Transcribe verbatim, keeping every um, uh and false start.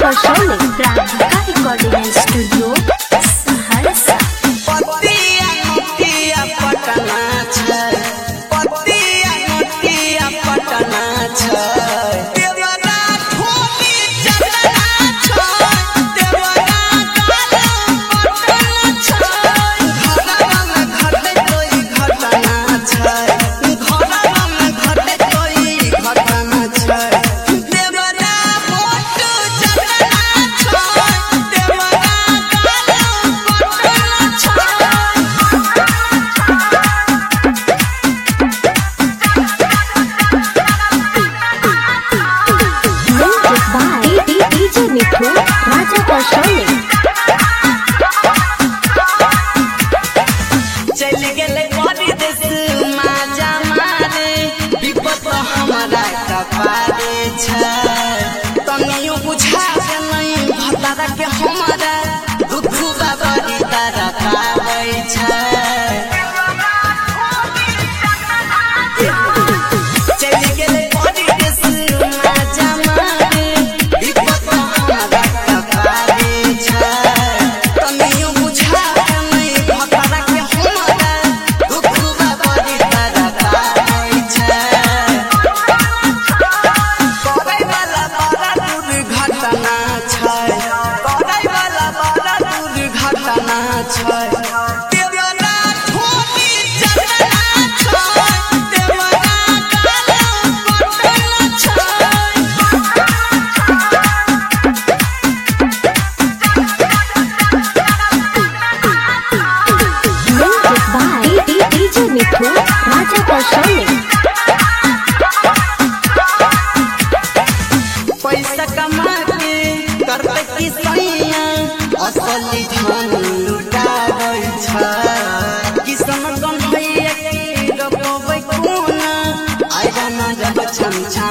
कौशल प्राधिका recording studio Saharsa. पतिया नोटिया पटना छै, पतिया नोटिया पटना छै, देवरा ठोकी चलना छै, देवरा गाना पटना छै, घरवा में घटे कोई घटना छै, घरवा में घटे कोई घटना छै, देवरा मोट चलना छै, देवरा डीजे मिठू राजा कौशल चल गेले परदेस माजा मारे, विपत हमारा कपारे छै, तनियो बुझा के नहीं भतारा के हमारा दुख बाबरी तारा पावे छै, चल गेले परदेस माजा मारे, विपत हमारा कपारे छै, तनियो बुझा के नहीं भतारा के हमारा दुख बाबरी तारा पावे छै, करै वाला बड़ा दुर्घटना छै, करै वाला बड़ा दुर्घटना छै, देवरा ठोकी चलना छै, देवरा गाना पटना म्यूजिक डीजे मिठू राजा कौशल पैसा कमा के करते की सैया असली धन लुटाबै छै, किसन गम भैया के गपबै कोना आइ गाना जब छम छम